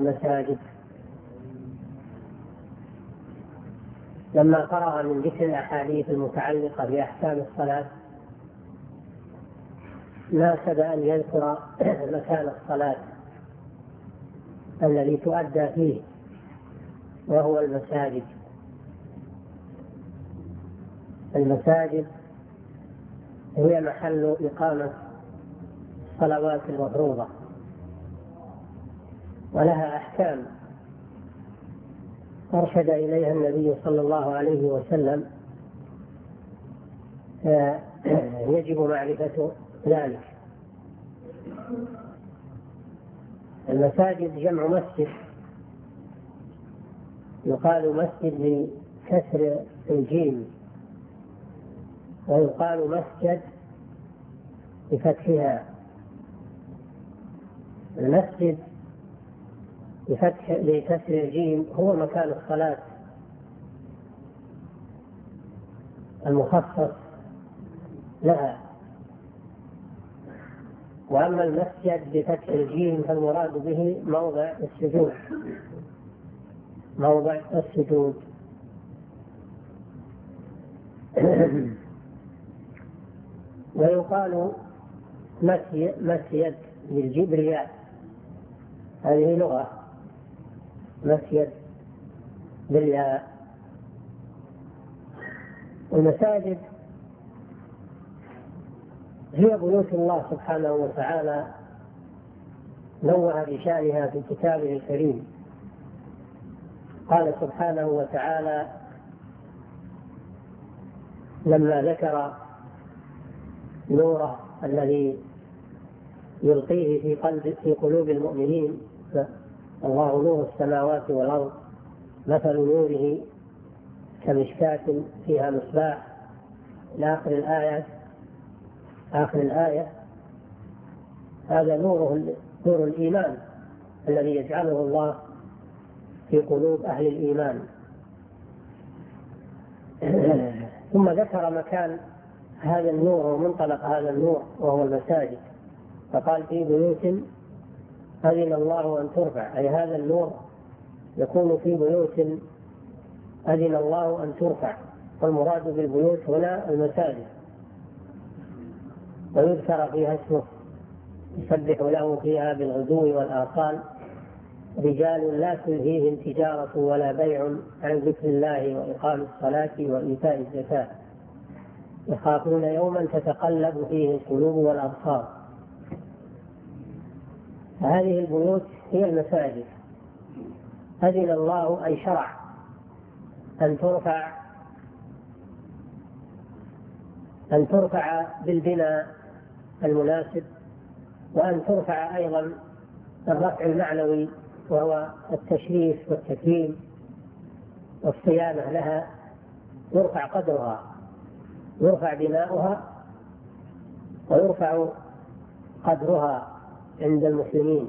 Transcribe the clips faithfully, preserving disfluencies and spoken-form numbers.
المساجد. لما فرغ من ذكر الأحاديث المتعلقة بأحكام الصلاة ناسب أن يذكر مكان الصلاة الذي تؤدى فيه وهو المساجد. المساجد هي محل إقامة الصلوات المفروضة ولها أحكام أرشد إليها النبي صلى الله عليه وسلم، يجب معرفة ذلك. المساجد جمع مسجد، يقال مسجد بكسر الجيم ويقال مسجد بفتحها. المسجد بفتح بكسر الجيم هو مكان الصلاة المخصص لها، وأما المسجد بفتح الجيم فالمراد به موضع السجود، موضع السجود. ويقال مسجد بالجبريات، هذه لغة، مسجد بالياء. المساجد هي بيوت الله سبحانه وتعالى نوه بشأنها في كتابه الكريم. قال سبحانه وتعالى لما ذكر نوره الذي يلقيه في قلب في قلوب المؤمنين: الله نور السماوات والأرض مثل نوره كمشكاة فيها مصباح، إلى آخر الآية. آخر الآية هذا نوره نور الإيمان الذي يجعله الله في قلوب أهل الإيمان. ثم ذكر مكان هذا النور ومنطلق هذا النور وهو المساجد، فقال: في بيوت أذن الله أن ترفع، أي هذا النور يكون في بيوت أذن الله أن ترفع، والمراد بالبيوت هنا المساجد، ويذكر فيها اسمه يسبح له فيها بالغدو والآصال رجال لا تلهيهم تجارة ولا بيع عن ذكر الله وإقام الصلاة وإيتاء الزكاة يخافون يوما تتقلب فيه القلوب والأبصار. هذه البيوت هي المساجد. أذن الله أي شرع أن ترفع أن ترفع بالبناء المناسب، وأن ترفع أيضا الرفع المعنوي وهو التشريف والتكريم والصيانة لها، يرفع قدرها، يرفع بناؤها ويرفع قدرها عند المسلمين،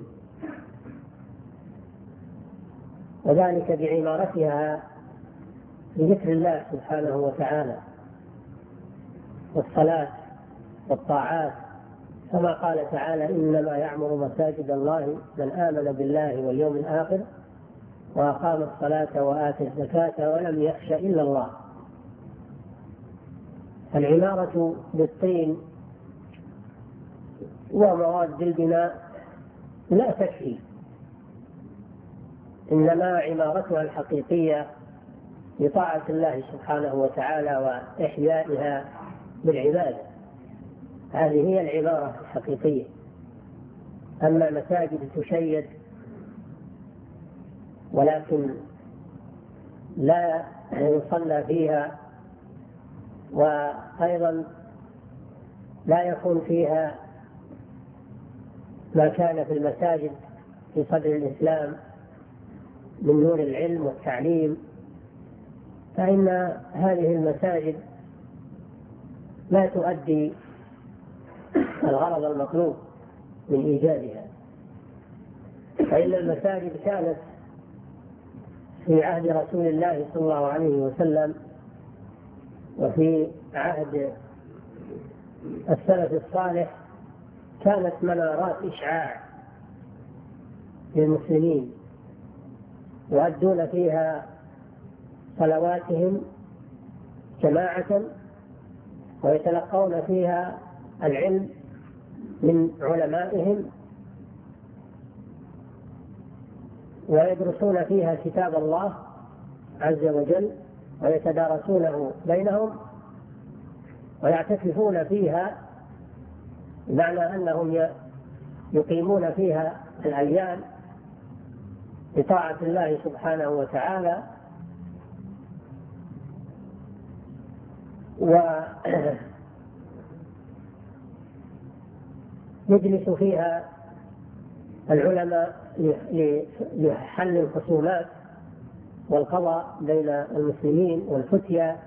وذلك بعمارتها بذكر الله سبحانه وتعالى والصلاة والطاعات، كما قال تعالى: إنما يعمر مساجد الله من آمن بالله واليوم الآخر وأقام الصلاة وآتى الزكاة ولم يخش إلا الله. العمارة بالطين ومواد البناء لا تكفي، إنما عمارتها الحقيقية بطاعة الله سبحانه وتعالى وإحيائها بالعبادة، هذه هي العمارة الحقيقية. أما مساجد تشيد ولكن لا يصلى فيها، وأيضا لا يكون فيها ما كان في المساجد في صدر الإسلام من نور العلم والتعليم، فإن هذه المساجد لا تؤدي الغرض المطلوب من إيجادها. فإن المساجد كانت في عهد رسول الله صلى الله عليه وسلم وفي عهد السلف الصالح كانت منارات إشعاع للمسلمين يؤدون فيها صلواتهم جماعة ويتلقون فيها العلم من علمائهم ويدرسون فيها كتاب الله عز وجل ويتدارسونه بينهم ويعتكفون فيها، بمعنى أنهم يقيمون فيها الأيام بطاعة الله سبحانه وتعالى، ويجلس فيها العلماء لحل الخصومات والقضاء بين المسلمين والفتيا.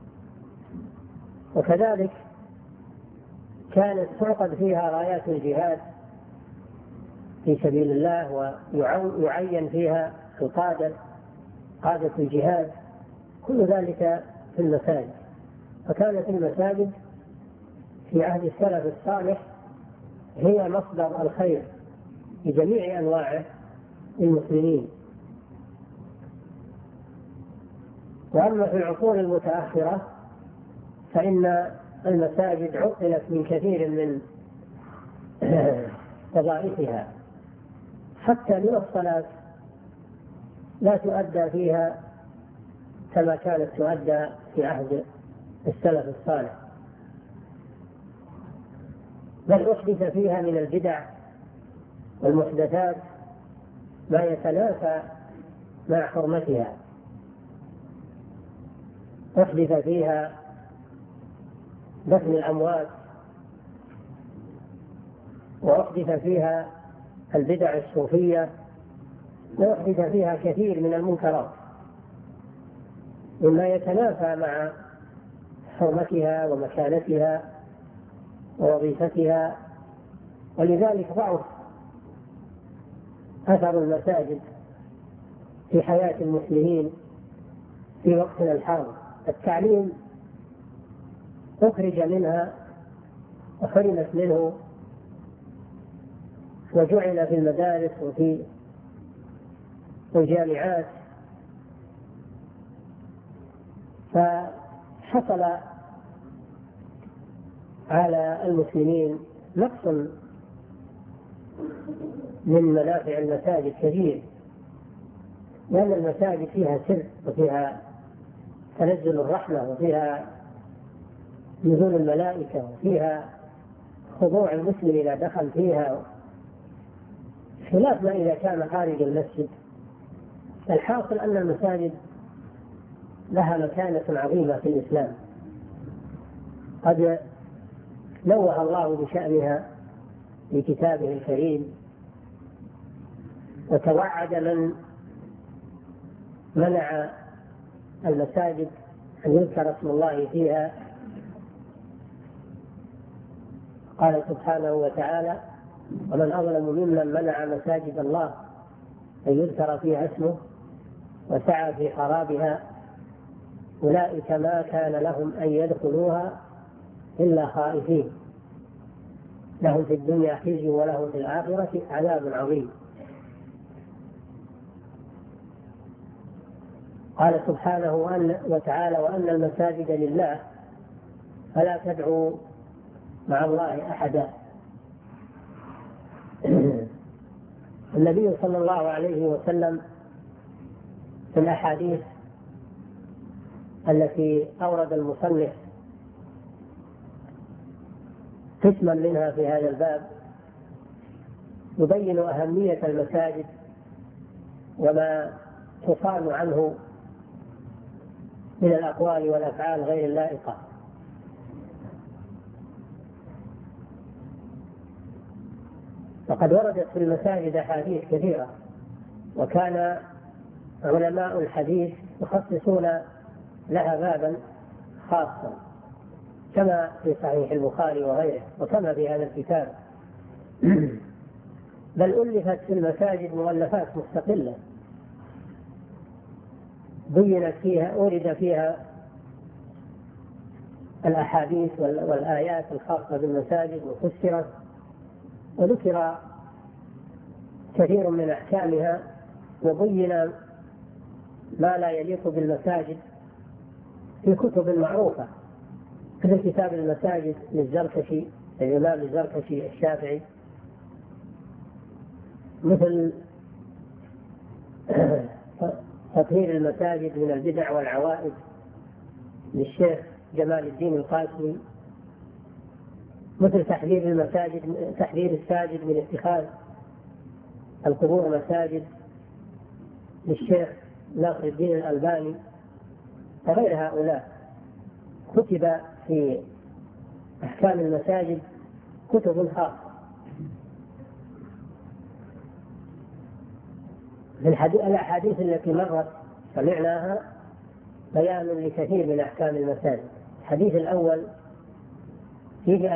وكذلك كانت تعقد فيها رايات الجهاد في سبيل الله ويعين فيها القادة قادة الجهاد، كل ذلك في المساجد. فكانت المساجد في عهد السلف الصالح هي مصدر الخير بجميع أنواعه للمسلمين. وأما في العصور المتأخرة فإن المساجد عطلت من كثير من وظائفها، حتى من الصلاة لا تؤدى فيها كما كانت تؤدى في عهد السلف الصالح، بل أحدث فيها من البدع والمحدثات ما يتنافى مع حرمتها. أحدث فيها دفن الأموات، وأحدث فيها البدع الصوفية، وأحدث فيها كثير من المنكرات مما يتنافى مع حرمتها ومكانتها ووظيفتها. ولذلك ضعف أثر المساجد في حياة المسلمين في وقتنا الحاضر. التعليم أخرج منها وحرمت منه وجعل في المدارس وفي الجامعات، فحصل على المسلمين نقص من منافع المساجد كثير، لأن المساجد فيها سر وفيها تنزل الرحمة وفيها نزول الملائكة وفيها خضوع المسلم إذا دخل فيها، خلاف ما إذا كان خارج المسجد. الحاصل أن المساجد لها مكانة عظيمة في الإسلام، قد نوه الله بشأنها في كتابه الكريم، وتوعد من منع المساجد أن يذكر اسم الله فيها. قال سبحانه وتعالى: ومن أظلم ممن منع مساجد الله أن يذكر فيها اسمه وسعى في خرابها أولئك ما كان لهم أن يدخلوها إلا خائفين لهم في الدنيا خزي ولهم في الآخرة عذاب عظيم. قال سبحانه وتعالى: وأن المساجد لله فلا تدعوا مع الله أحدا. النبي صلى الله عليه وسلم في الأحاديث التي أورد المصنف قسما منها في هذا الباب يبين أهمية المساجد وما تصان عنه من الأقوال والأفعال غير اللائقة. وقد وردت في المساجد أحاديث كثيرة، وكان علماء الحديث يخصصون لها بابا خاصا كما في صحيح البخاري وغيره، وكما في هذا الكتاب. بل ألفت في المساجد مؤلفات مستقلة بينت فيها أورد فيها الأحاديث والآيات الخاصة بالمساجد وفسرت وذكر كثير من أحكامها وبين ما لا يليق بالمساجد في كتب معروفة، مثل كتاب المساجد للزركشي، الإمام الزركشي الشافعي، مثل تطهير المساجد من البدع والعوائد للشيخ جمال الدين القاسمي، مثل تحذير المساجد تحذير الساجد من اتخاذ القبور مساجد للشيخ ناصر الدين الألباني وغير هؤلاء. كتب في أحكام المساجد كتب خاصة. في الأحاديث التي مرت سمعناها بيان لكثير من أحكام المساجد. الحديث الأول فيه